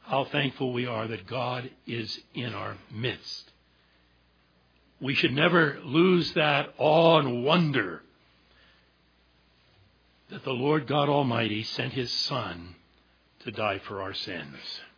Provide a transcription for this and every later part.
how thankful we are that God is in our midst. We should never lose that awe and wonder that the Lord God Almighty sent His Son to die for our sins.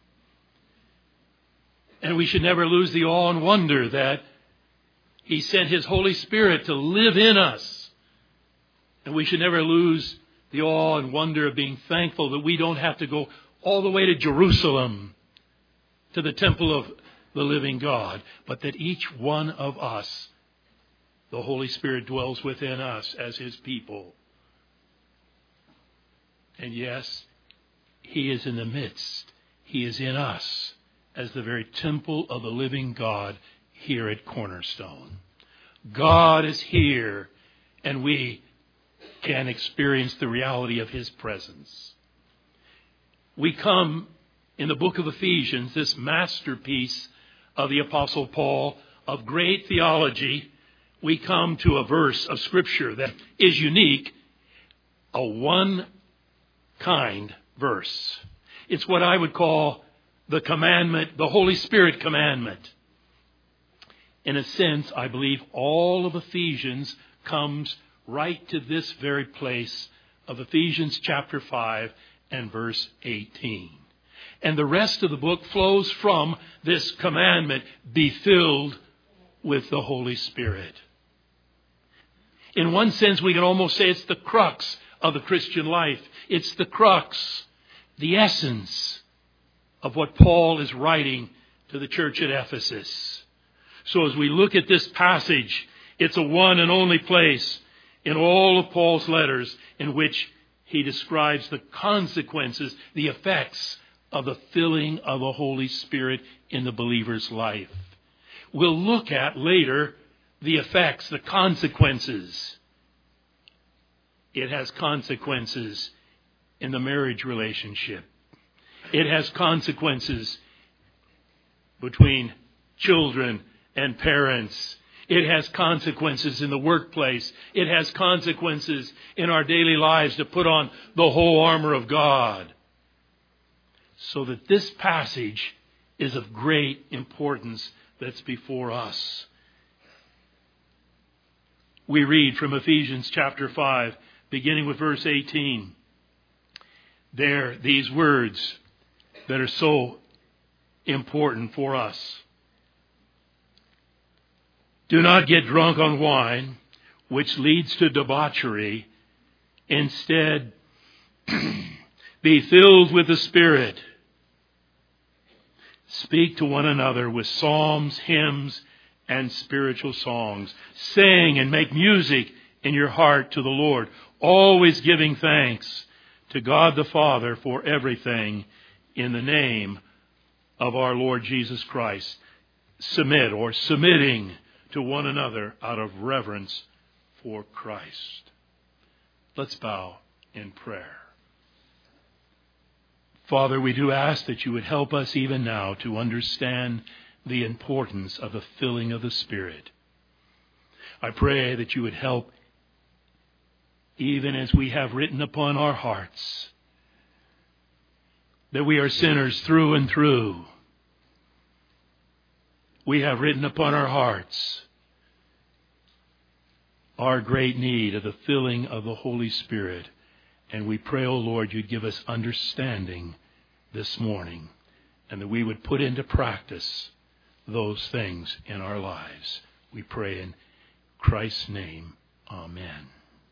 And we should never lose the awe and wonder that He sent His Holy Spirit to live in us. And we should never lose the awe and wonder of being thankful that we don't have to go all the way to Jerusalem, to the temple of the living God, but that each one of us, the Holy Spirit dwells within us as His people. And yes, He is in the midst. He is in us as the very temple of the living God here at Cornerstone. God is here, and we can experience the reality of His presence. We come in the book of Ephesians, this masterpiece of the Apostle Paul, of great theology. We come to a verse of Scripture that is unique, a one-kind verse. It's what I would call the commandment, the Holy Spirit commandment. In a sense, I believe all of Ephesians comes right to this very place of Ephesians chapter 5 and verse 18. And the rest of the book flows from this commandment, be filled with the Holy Spirit. In one sense, we can almost say it's the crux of the Christian life. It's the crux, the essence of what Paul is writing to the church at Ephesus. So as we look at this passage, it's a one and only place in all of Paul's letters in which he describes the consequences, the effects of the filling of the Holy Spirit in the believer's life. We'll look at later the effects, the consequences. It has consequences in the marriage relationship. It has consequences between children and parents. It has consequences in the workplace. It has consequences in our daily lives to put on the whole armor of God. So that this passage is of great importance that's before us. We read from Ephesians chapter 5, beginning with verse 18. There, these words that are so important for us. Do not get drunk on wine, which leads to debauchery. Instead, be filled with the Spirit. Speak to one another with psalms, hymns, and spiritual songs. Sing and make music in your heart to the Lord, always giving thanks to God the Father for everything in the name of our Lord Jesus Christ. Submitting to one another out of reverence for Christ. Let's bow in prayer. Father, we do ask that you would help us even now to understand the importance of the filling of the Spirit. I pray that you would help even as we have written upon our hearts that we are sinners through and through. We have written upon our hearts our great need of the filling of the Holy Spirit. And we pray, O Lord, you'd give us understanding this morning and that we would put into practice those things in our lives. We pray in Christ's name. Amen.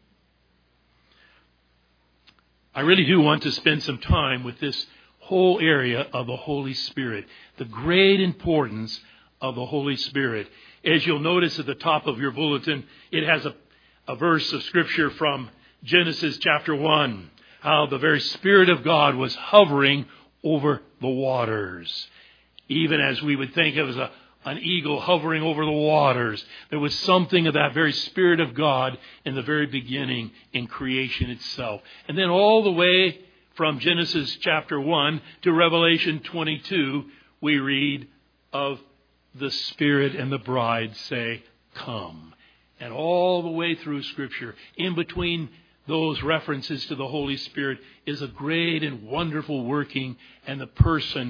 I really do want to spend some time with this whole area of the Holy Spirit, the great importance of the Holy Spirit. As you'll notice at the top of your bulletin, it has a verse of Scripture from Genesis chapter 1, how the very Spirit of God was hovering over the waters. Even as we would think of as an eagle hovering over the waters, there was something of that very Spirit of God in the very beginning in creation itself. And then all the way from Genesis chapter 1 to Revelation 22, we read of the Spirit and the bride say, come. And all the way through Scripture, in between those references to the Holy Spirit, is a great and wonderful working and the person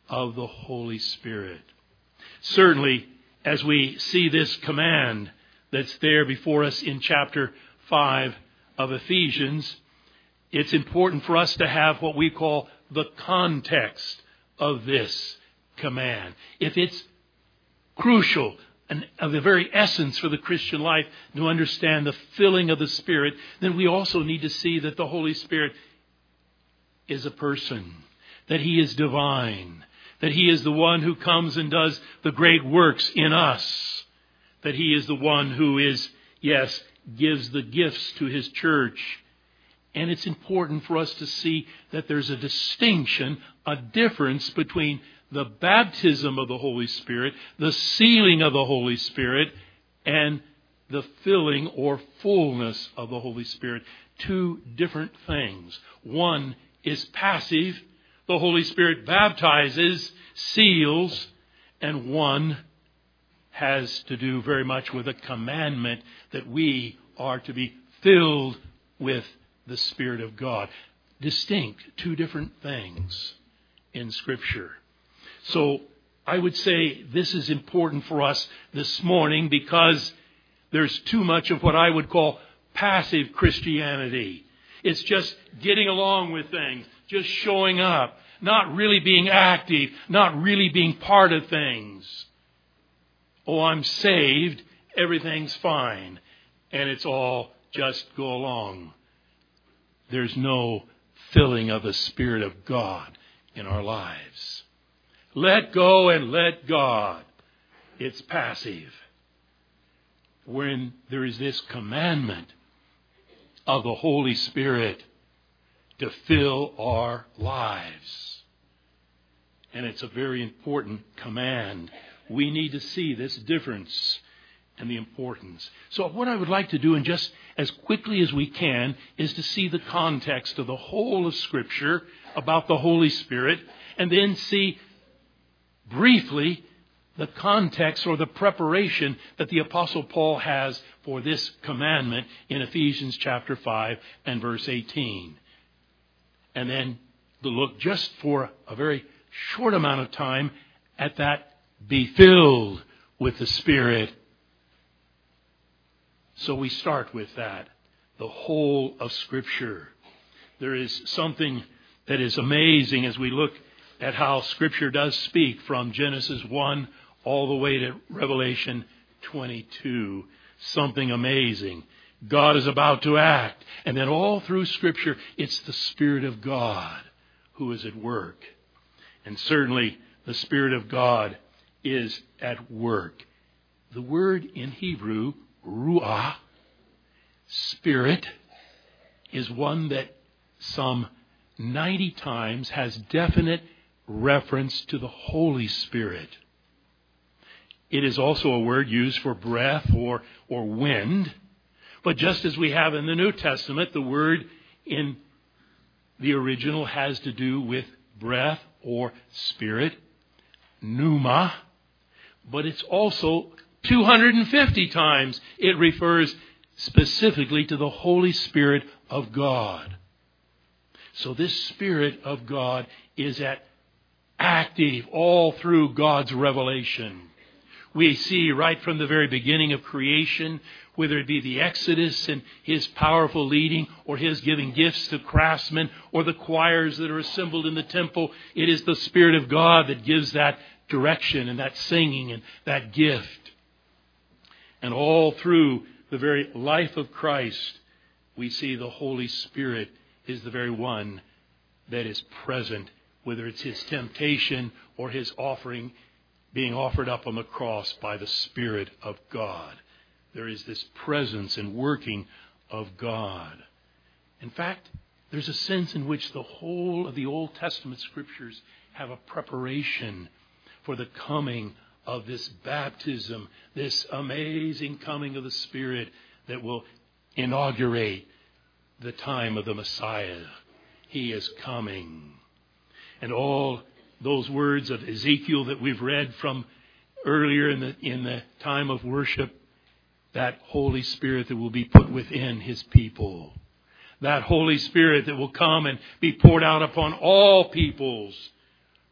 of the Holy Spirit. Certainly, as we see this command that's there before us in chapter 5 of Ephesians, it's important for us to have what we call the context of this command. If it's crucial and of the very essence for the Christian life to understand the filling of the Spirit, then we also need to see that the Holy Spirit is a person, that He is divine, that He is the one who comes and does the great works in us, that He is the one who is, yes, gives the gifts to His church. And it's important for us to see that there's a distinction, a difference between the baptism of the Holy Spirit, the sealing of the Holy Spirit, and the filling or fullness of the Holy Spirit. Two different things. One is passive. The Holy Spirit baptizes, seals, and one has to do very much with a commandment that we are to be filled with the Spirit of God. Distinct, two different things in Scripture. So I would say this is important for us this morning because there's too much of what I would call passive Christianity. It's just getting along with things, just showing up, not really being active, not really being part of things. Oh, I'm saved, everything's fine, and it's all just go along. There's no filling of the Spirit of God in our lives. Let go and let God. It's passive. When there is this commandment of the Holy Spirit to fill our lives. And it's a very important command. We need to see this difference and the importance. So what I would like to do, and just as quickly as we can, is to see the context of the whole of Scripture about the Holy Spirit, and then see briefly the context or the preparation that the Apostle Paul has for this commandment in Ephesians chapter 5 and verse 18. And then to look just for a very short amount of time at that be filled with the Spirit. So we start with that, the whole of Scripture. There is something that is amazing as we look at how Scripture does speak from Genesis 1 all the way to Revelation 22. Something amazing. God is about to act. And then all through Scripture, it's the Spirit of God who is at work. And certainly the Spirit of God is at work. The word in Hebrew, ruah, Spirit, is one that some 90 times has definite reference to the Holy Spirit. It is also a word used for breath or wind. But just as we have in the New Testament, the word in the original has to do with breath or spirit, pneuma. But it's also 250 times it refers specifically to the Holy Spirit of God. So this Spirit of God is active all through God's revelation. We see right from the very beginning of creation, whether it be the Exodus and His powerful leading, or His giving gifts to craftsmen, or the choirs that are assembled in the temple, it is the Spirit of God that gives that direction and that singing and that gift. And all through the very life of Christ, we see the Holy Spirit is the very one that is present, whether it's His temptation or His offering, being offered up on the cross by the Spirit of God. There is this presence and working of God. In fact, there's a sense in which the whole of the Old Testament Scriptures have a preparation for the coming of this baptism, this amazing coming of the Spirit that will inaugurate the time of the Messiah. He is coming. And all those words of Ezekiel that we've read from earlier in the time of worship, that Holy Spirit that will be put within His people. That Holy Spirit that will come and be poured out upon all peoples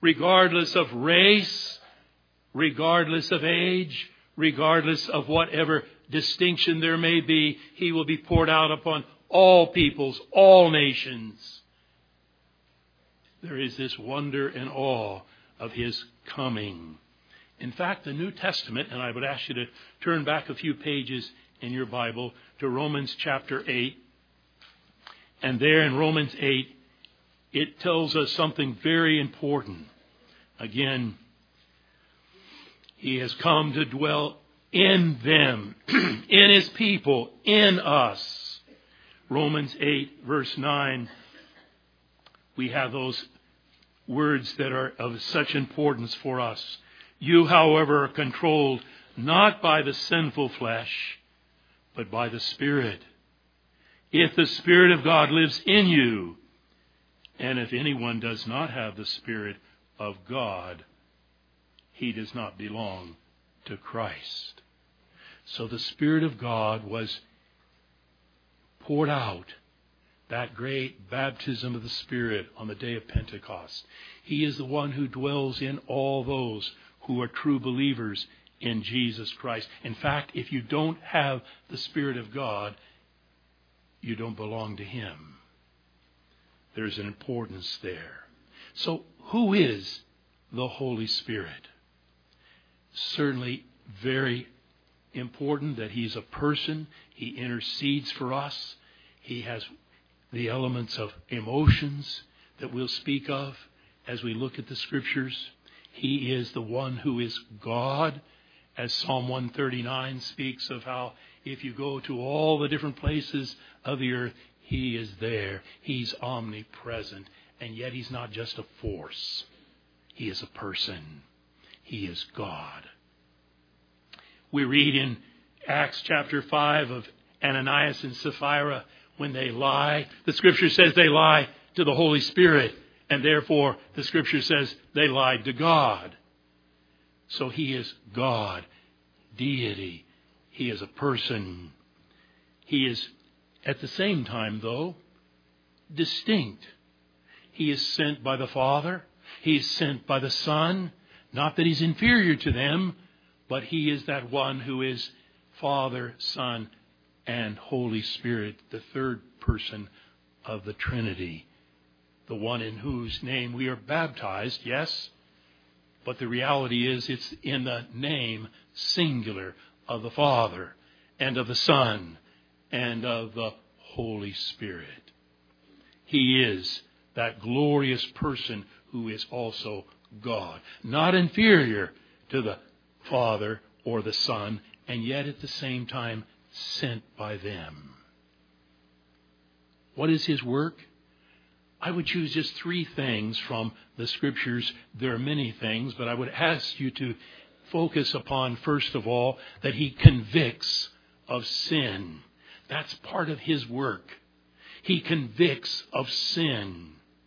regardless of race, regardless of age, regardless of whatever distinction there may be. He will be poured out upon all peoples, all nations. There is this wonder and awe of His coming. In fact, the New Testament, and I would ask you to turn back a few pages in your Bible to Romans chapter 8. And there in Romans 8, it tells us something very important. Again, He has come to dwell in them, in His people, in us. Romans 8, verse 9, we have those words that are of such importance for us. You, however, are controlled not by the sinful flesh, but by the Spirit. If the Spirit of God lives in you, and if anyone does not have the Spirit of God, he does not belong to Christ. So the Spirit of God was poured out, that great baptism of the Spirit on the day of Pentecost. He is the one who dwells in all those who are true believers in Jesus Christ. In fact, if you don't have the Spirit of God, you don't belong to Him. There's an importance there. So, who is the Holy Spirit? Certainly very important that He's a person. He intercedes for us. He has the elements of emotions that we'll speak of as we look at the Scriptures. He is the one who is God, as Psalm 139 speaks of how if you go to all the different places of the earth, He is there. He's omnipresent. And yet He's not just a force. He is a person. He is God. We read in Acts chapter 5 of Ananias and Sapphira when they lie. The Scripture says they lie to the Holy Spirit. And therefore, the Scripture says they lied to God. So He is God, deity. He is a person. He is, at the same time, though, distinct. He is sent by the Father. He is sent by the Son. Not that He's inferior to them, but He is that one who is Father, Son, and Holy Spirit, the third person of the Trinity. The one in whose name we are baptized, yes, but the reality is it's in the name singular of the Father and of the Son and of the Holy Spirit. He is that glorious person who is also God, not inferior to the Father or the Son, and yet at the same time sent by them. What is His work? I would choose just three things from the Scriptures. There are many things, but I would ask you to focus upon, first of all, that He convicts of sin. That's part of His work. He convicts of sin.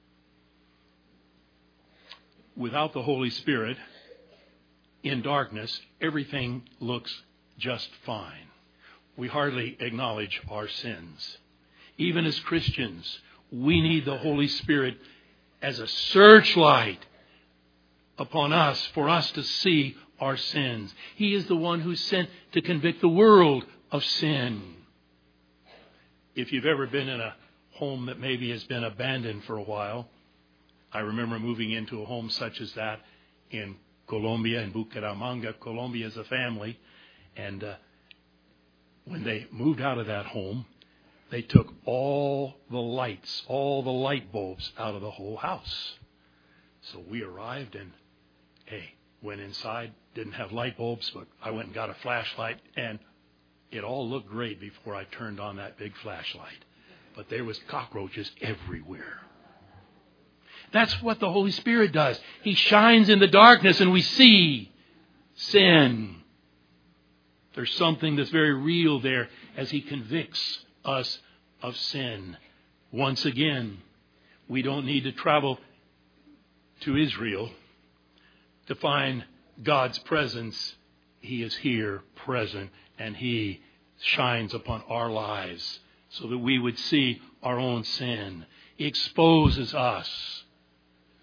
Without the Holy Spirit, in darkness, everything looks just fine. We hardly acknowledge our sins. Even as Christians, we need the Holy Spirit as a searchlight upon us for us to see our sins. He is the one who's sent to convict the world of sin. If you've ever been in a home that maybe has been abandoned for a while, I remember moving into a home such as that in Colombia, in Bucaramanga, Colombia, as a family. And when they moved out of that home, they took all the lights, all the light bulbs out of the whole house. So we arrived and, went inside, didn't have light bulbs, but I went and got a flashlight, and it all looked great before I turned on that big flashlight. But there was cockroaches everywhere. That's what the Holy Spirit does. He shines in the darkness and we see sin. There's something that's very real there as He convicts us of sin. Once again, we don't need to travel to Israel to find God's presence. He is here, present, and He shines upon our lives so that we would see our own sin. He exposes us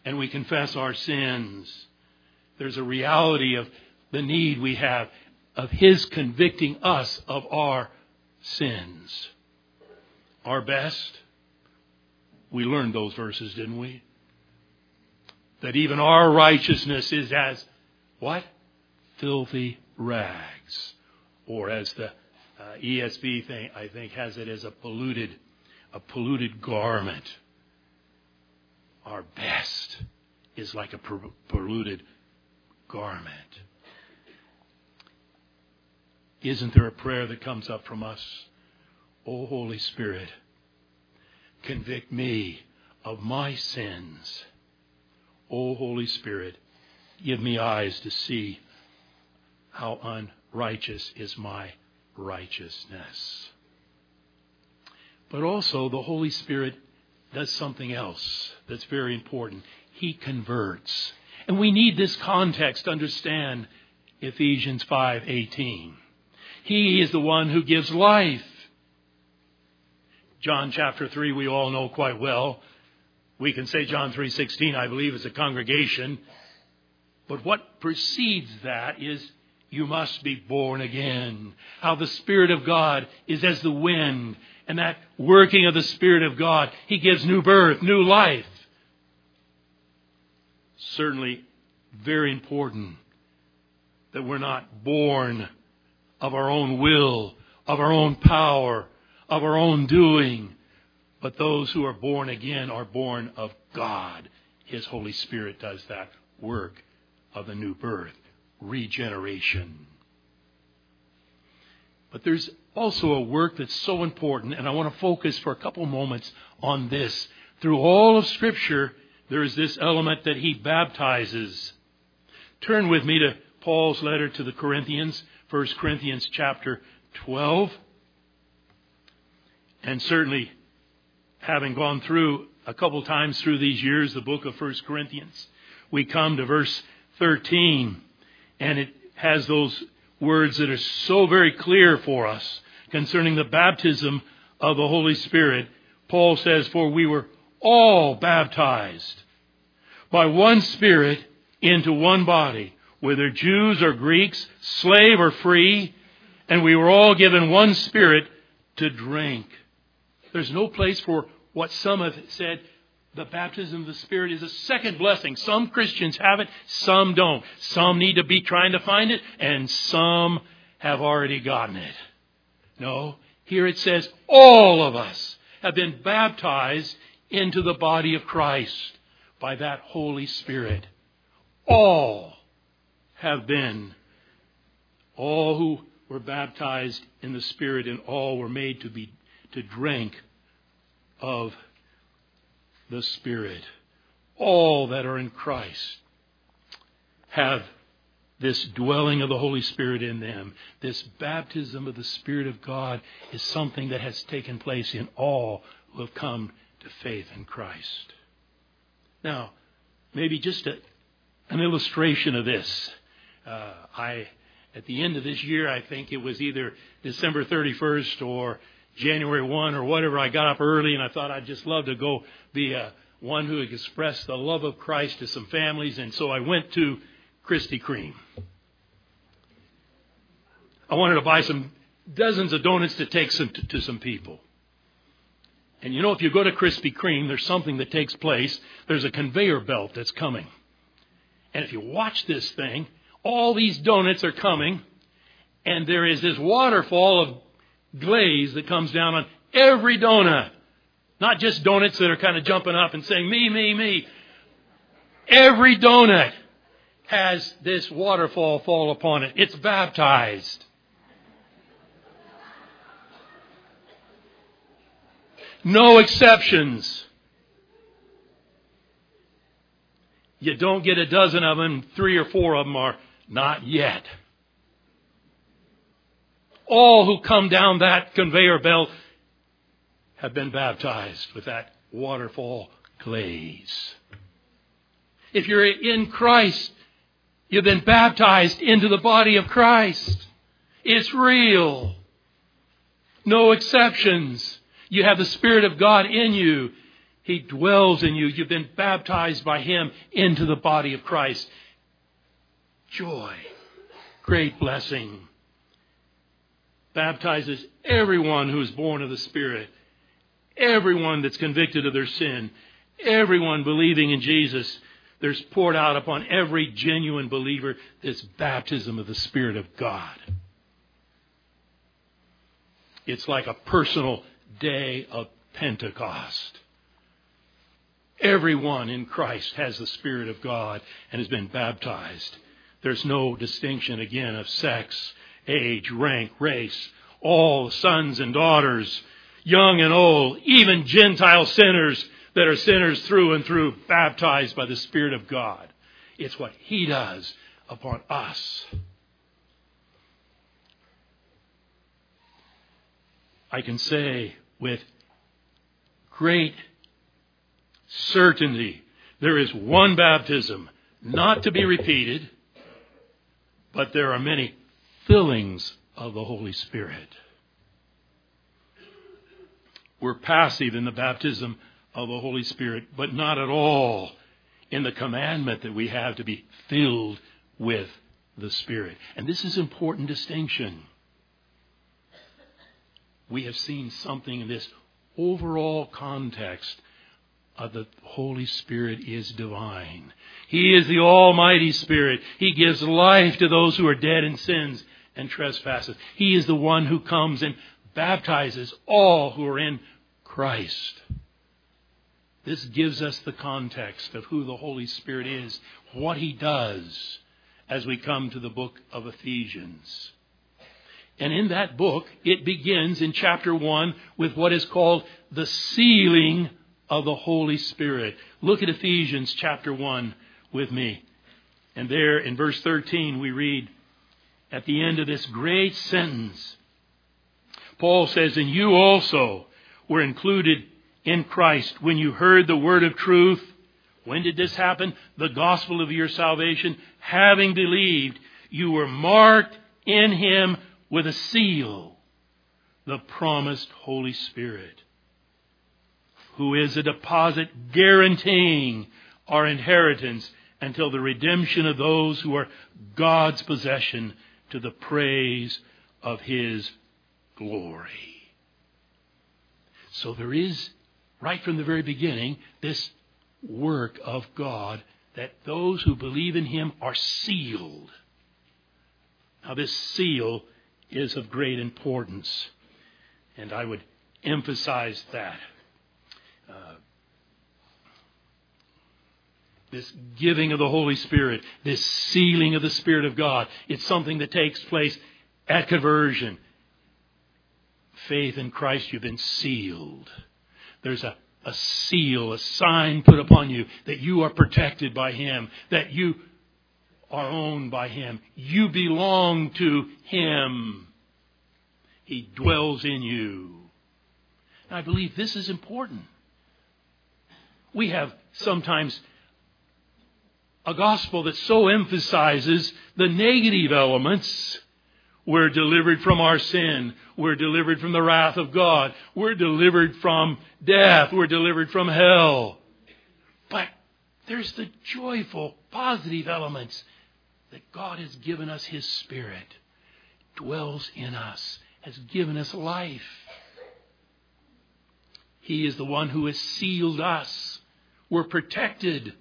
and we confess our sins, there's a reality of the need we have of His convicting us of our sins. Our best, we learned those verses, didn't we? That even our righteousness is as, what? Filthy rags. Or as the ESV thing, I think, has it as a polluted garment. Our best is like a polluted garment. Isn't there a prayer that comes up from us? O Holy Spirit, convict me of my sins. O Holy Spirit, give me eyes to see how unrighteous is my righteousness. But also the Holy Spirit does something else that's very important. He converts. And we need this context to understand Ephesians 5:18. He is the one who gives life. John chapter 3 we all know quite well. We can say John 3:16, I believe, is a congregation. But what precedes that is you must be born again. How the Spirit of God is as the wind. And that working of the Spirit of God, He gives new birth, new life. Certainly very important that we're not born of our own will, of our own power, of our own doing. But those who are born again are born of God. His Holy Spirit does that work of the new birth, regeneration. But there's also a work that's so important, and I want to focus for a couple moments on this. Through all of Scripture, there is this element that He baptizes. Turn with me to Paul's letter to the Corinthians, 1 Corinthians chapter 12. And certainly, having gone through a couple times through these years, the book of 1 Corinthians, we come to verse 13, and it has those words that are so very clear for us concerning the baptism of the Holy Spirit. Paul says, for we were all baptized by one Spirit into one body, whether Jews or Greeks, slave or free, and we were all given one Spirit to drink. There's no place for what some have said, the baptism of the Spirit is a second blessing. Some Christians have it, some don't. Some need to be trying to find it, and some have already gotten it. No, here it says all of us have been baptized into the body of Christ by that Holy Spirit. All have been. All who were baptized in the Spirit, and all were made to drink of the Spirit. All that are in Christ have this dwelling of the Holy Spirit in them. This baptism of the Spirit of God is something that has taken place in all who have come to faith in Christ. Now, maybe just an illustration of this. At the end of this year, I think it was either December 31st or January 1 or whatever, I got up early and I thought I'd just love to go be one who expressed the love of Christ to some families. And so I went to Krispy Kreme. I wanted to buy some dozens of donuts to take to some people. And you know, if you go to Krispy Kreme, there's something that takes place. There's a conveyor belt that's coming. And if you watch this thing, all these donuts are coming. And there is this waterfall of glaze that comes down on every donut. Not just donuts that are kind of jumping up and saying, me, me, me. Every donut has this waterfall fall upon it. It's baptized. No exceptions. You don't get a dozen of them, 3 or 4 of them are not yet. All who come down that conveyor belt have been baptized with that waterfall glaze. If you're in Christ, you've been baptized into the body of Christ. It's real. No exceptions. You have the Spirit of God in you. He dwells in you. You've been baptized by Him into the body of Christ. Joy. Great blessing. Baptizes everyone who is born of the Spirit. Everyone that's convicted of their sin. Everyone believing in Jesus. There's poured out upon every genuine believer this baptism of the Spirit of God. It's like a personal day of Pentecost. Everyone in Christ has the Spirit of God and has been baptized. There's no distinction, again, of sex, age, rank, race. All sons and daughters, young and old, even Gentile sinners that are sinners through and through, baptized by the Spirit of God. It's what He does upon us. I can say with great certainty, there is one baptism, not to be repeated, but there are many fillings of the Holy Spirit. We're passive in the baptism of the Holy Spirit, but not at all in the commandment that we have to be filled with the Spirit. And this is an important distinction. We have seen something in this overall context of the Holy Spirit is divine. He is the Almighty Spirit. He gives life to those who are dead in sins and trespasses. He is the one who comes and baptizes all who are in Christ. This gives us the context of who the Holy Spirit is, what He does, as we come to the book of Ephesians. And in that book, it begins in chapter 1 with what is called the sealing of the Holy Spirit. Look at Ephesians chapter 1 with me. And there in verse 13 we read at the end of this great sentence, Paul says, "And you also were included in Christ when you heard the word of truth." When did this happen? The gospel of your salvation. Having believed, you were marked in Him with a seal, the promised Holy Spirit, who is a deposit guaranteeing our inheritance until the redemption of those who are God's possession, to the praise of His glory. So there is, right from the very beginning, this work of God that those who believe in Him are sealed. Now this seal is of great importance, and I would emphasize that. This giving of the Holy Spirit, this sealing of the Spirit of God, it's something that takes place at conversion. Faith in Christ, you've been sealed. There's a seal, a sign put upon you that you are protected by Him, that you are owned by Him. You belong to Him. He dwells in you. And I believe this is important. We have sometimes a gospel that so emphasizes the negative elements. We're delivered from our sin. We're delivered from the wrath of God. We're delivered from death. We're delivered from hell. But there's the joyful, positive elements that God has given us His Spirit, dwells in us, has given us life. He is the one who has sealed us. We're protected.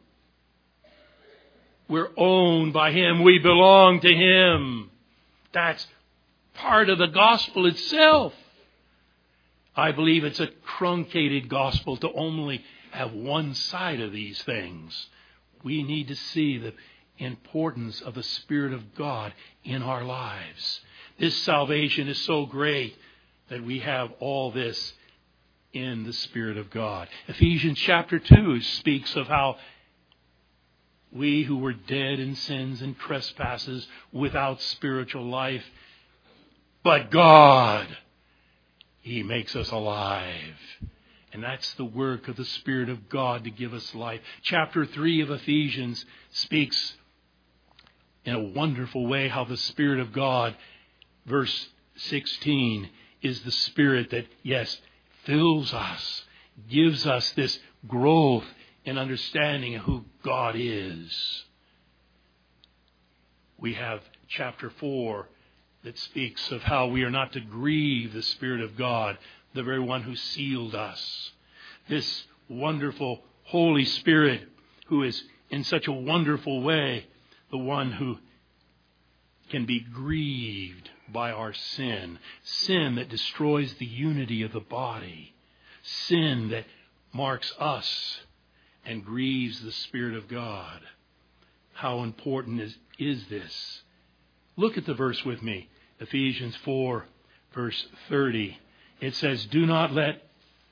We're owned by Him. We belong to Him. That's part of the gospel itself. I believe it's a truncated gospel to only have one side of these things. We need to see the importance of the Spirit of God in our lives. This salvation is so great that we have all this in the Spirit of God. Ephesians chapter 2 speaks of how we who were dead in sins and trespasses without spiritual life, but God, He makes us alive. And that's the work of the Spirit of God to give us life. Chapter 3 of Ephesians speaks in a wonderful way how the Spirit of God, verse 16, is the Spirit that, yes, fills us, gives us this growth in understanding of who God is. We have chapter 4 that speaks of how we are not to grieve the Spirit of God, the very one who sealed us. This wonderful Holy Spirit who is in such a wonderful way the one who can be grieved by our sin. Sin that destroys the unity of the body. Sin that marks us and grieves the Spirit of God. How important is this? Look at the verse with me. Ephesians 4, verse 30. It says, do not let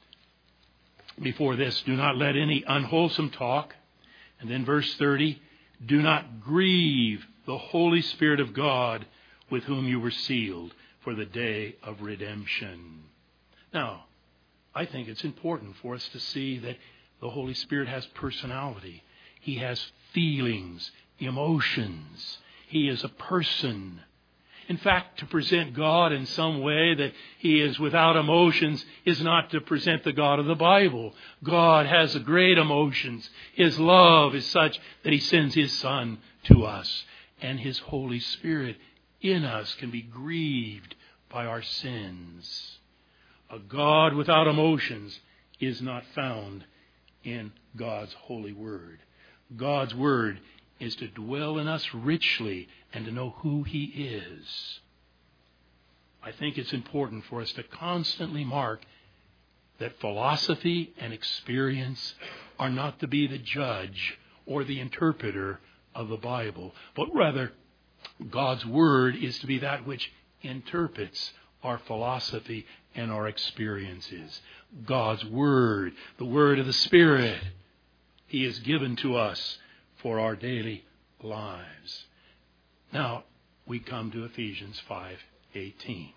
any unwholesome talk. And then verse 30, do not grieve the Holy Spirit of God with whom you were sealed for the day of redemption. Now, I think it's important for us to see that the Holy Spirit has personality. He has feelings, emotions. He is a person. In fact, to present God in some way that He is without emotions is not to present the God of the Bible. God has great emotions. His love is such that He sends His Son to us. And His Holy Spirit in us can be grieved by our sins. A God without emotions is not found in God's holy word. God's word is to dwell in us richly and to know who He is. I think it's important for us to constantly mark that philosophy and experience are not to be the judge or the interpreter of the Bible, but rather God's word is to be that which interprets our philosophy and our experiences. God's word, the word of the Spirit, He has given to us for our daily lives. Now, we come to Ephesians 5:18.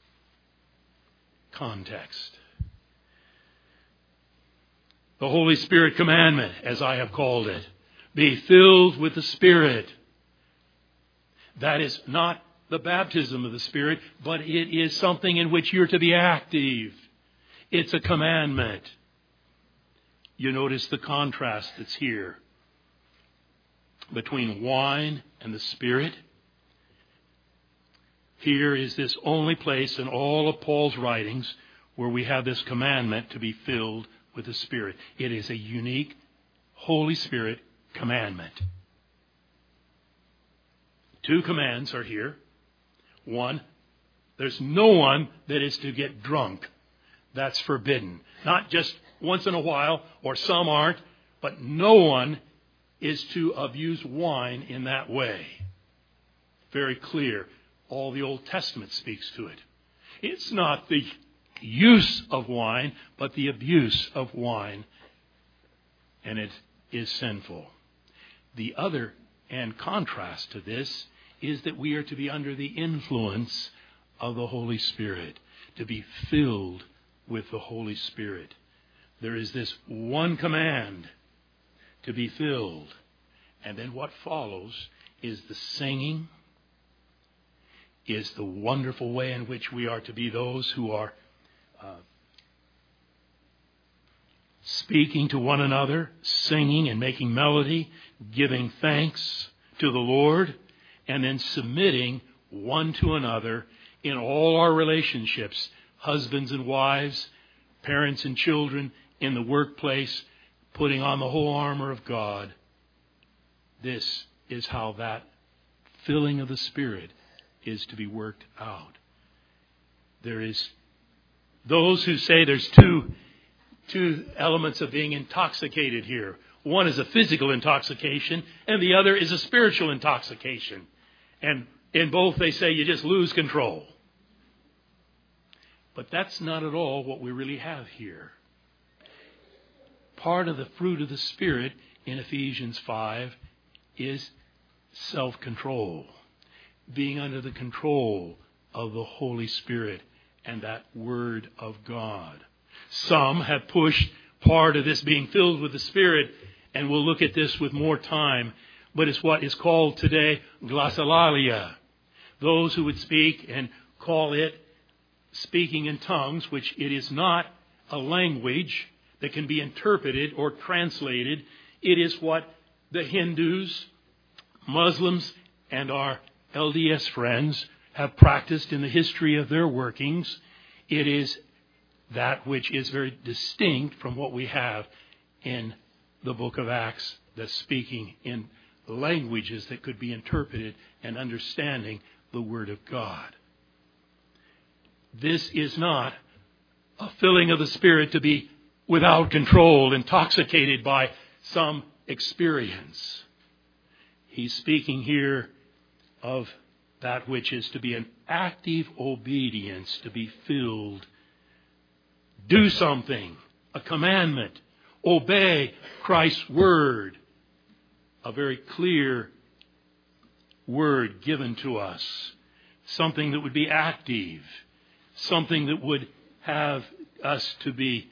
Context. The Holy Spirit commandment, as I have called it, be filled with the Spirit. That is not the baptism of the Spirit, but it is something in which you're to be active. It's a commandment. You notice the contrast that's here between wine and the Spirit. Here is this only place in all of Paul's writings where we have this commandment to be filled with the Spirit. It is a unique Holy Spirit commandment. Two commands are here. One, there's no one that is to get drunk. That's forbidden. Not just once in a while, or some aren't, but no one is to abuse wine in that way. Very clear. All the Old Testament speaks to it. It's not the use of wine, but the abuse of wine. And it is sinful. The other and contrast to this is that we are to be under the influence of the Holy Spirit, to be filled with the Holy Spirit. There is this one command to be filled. And then what follows is the singing, is the wonderful way in which we are to be those who are speaking to one another, singing and making melody, giving thanks to the Lord, and then submitting one to another in all our relationships, husbands and wives, parents and children, in the workplace, putting on the whole armor of God. This is how that filling of the Spirit is to be worked out. There is those who say there's two elements of being intoxicated here. One is a physical intoxication, and the other is a spiritual intoxication. And in both they say you just lose control. But that's not at all what we really have here. Part of the fruit of the Spirit in Ephesians 5 is self-control. Being under the control of the Holy Spirit and that Word of God. Some have pushed part of this being filled with the Spirit, and we'll look at this with more time, but it's what is called today glossolalia. Those who would speak and call it speaking in tongues, which it is not a language, that can be interpreted or translated. It is what the Hindus, Muslims, and our LDS friends have practiced in the history of their workings. It is that which is very distinct from what we have in the book of Acts, that's speaking in languages that could be interpreted and understanding the Word of God. This is not a filling of the Spirit to be without control, intoxicated by some experience. He's speaking here of that which is to be an active obedience, to be filled. Do something, a commandment. Obey Christ's word. A very clear word given to us. Something that would be active. Something that would have us to be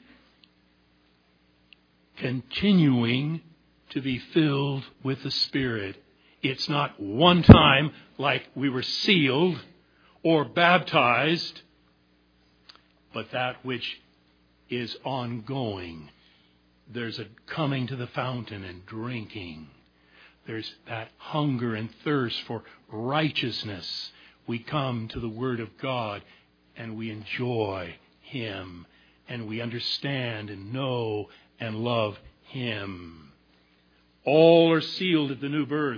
continuing to be filled with the Spirit. It's not one time like we were sealed or baptized, but that which is ongoing. There's a coming to the fountain and drinking. There's that hunger and thirst for righteousness. We come to the Word of God and we enjoy Him and we understand and know and love Him. All are sealed at the new birth.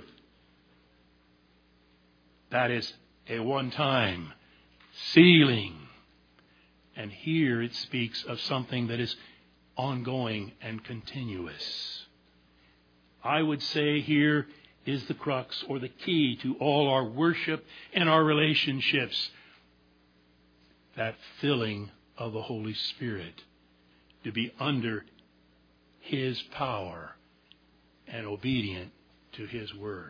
That is a one-time sealing. And here it speaks of something that is ongoing and continuous. I would say here is the crux or the key to all our worship and our relationships. That filling of the Holy Spirit, to be under His power and obedient to His Word.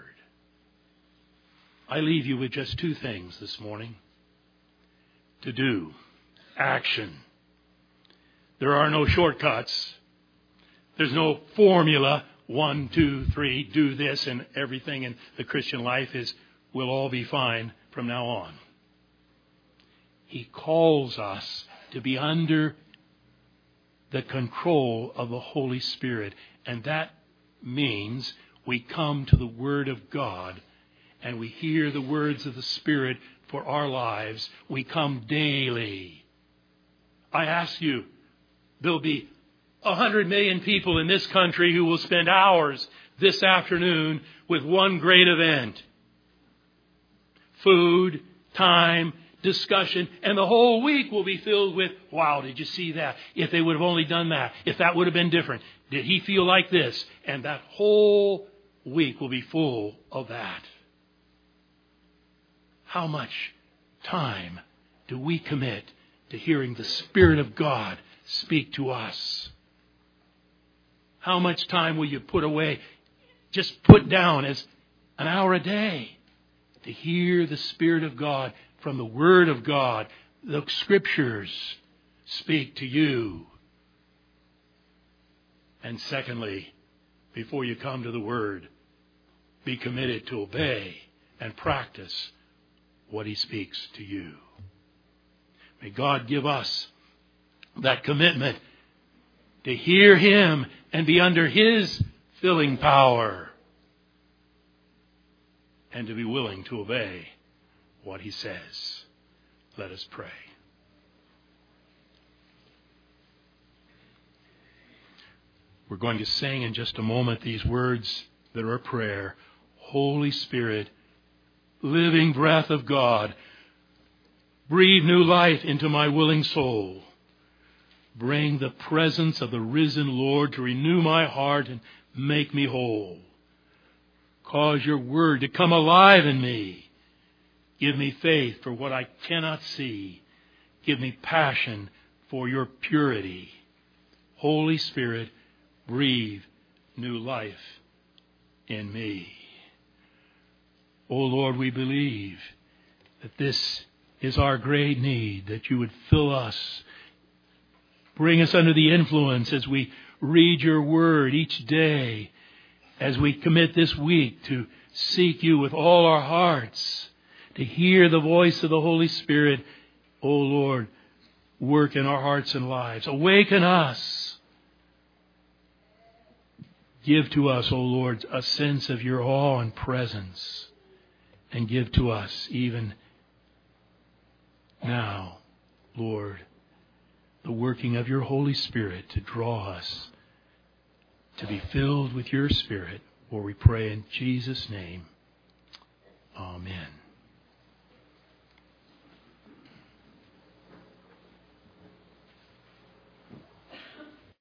I leave you with just two things this morning. To do. Action. There are no shortcuts. There's no formula. 1, 2, 3, do this, and everything in the Christian life will all be fine from now on. He calls us to be under the control of the Holy Spirit. And that means we come to the Word of God and we hear the words of the Spirit for our lives. We come daily. I ask you, there'll be 100 million people in this country who will spend hours this afternoon with one great event. Food, time, discussion, and the whole week will be filled with, wow, did you see that? If they would have only done that, if that would have been different, did he feel like this? And that whole week will be full of that. How much time do we commit to hearing the Spirit of God speak to us? How much time will you put away, just put down as an hour a day to hear the Spirit of God from the Word of God? The Scriptures speak to you. And secondly, before you come to the Word, be committed to obey and practice what He speaks to you. May God give us that commitment to hear Him and be under His filling power, and to be willing to obey what He says. Let us pray. We're going to sing in just a moment these words that are a prayer. Holy Spirit, living breath of God, breathe new life into my willing soul. Bring the presence of the risen Lord to renew my heart and make me whole. Cause your word to come alive in me. Give me faith for what I cannot see. Give me passion for your purity. Holy Spirit, breathe new life in me. O Lord, we believe that this is our great need, that you would fill us. Bring us under the influence as we read your word each day, as we commit this week to seek you with all our hearts, to hear the voice of the Holy Spirit. O Lord, work in our hearts and lives. Awaken us Give to us, O Lord, a sense of your awe and presence. And give to us even now, Lord, the working of your Holy Spirit to draw us to be filled with your Spirit. For we pray in Jesus' name. Amen.